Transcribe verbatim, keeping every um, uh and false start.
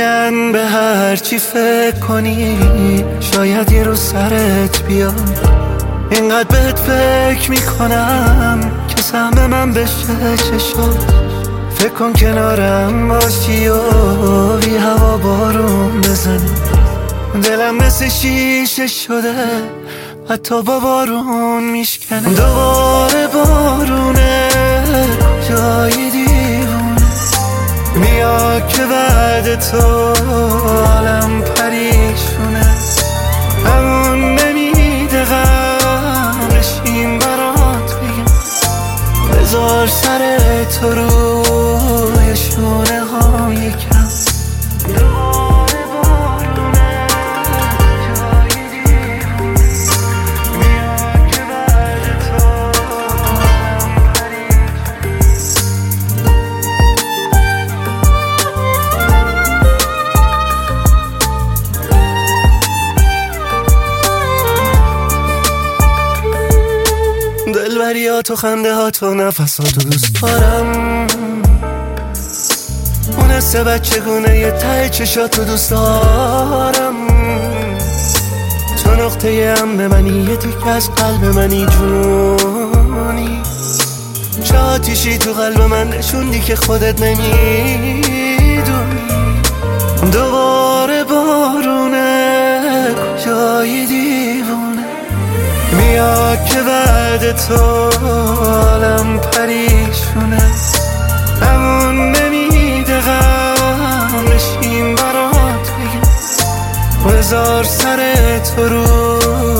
میگن به هر چی فکر کنی شاید یه روز سرت بیاد. اینقدر بهت فکر میکنم که سهم من بشه چشات. فکر کن کنارم باشی و بی هوا بارون بزنی. دلم مثل شیشه شده حتی با بارون میشکنه. دوباره بارونه جای دیوونه میاد که بعد تو عالم پریشونه. همون نمیده غم بشین برات بگم. بذار سر تو روی شونه ها یکم. دلبریات و خنده هات و نفساتو دوست دارم. اون حس بچگونه یه ته چشاتو دوست دارم. تو نقطه هم به منی، یه تیک از قلب منی جونی. چه آتیشی تو قلب من نشوندی که خودت نمیدونی. دوباره بارونه جای دیوونه میاد که بعد تو عالم پریشونه. همون نمیده غم بشین برات بگم. بذار سر تو رو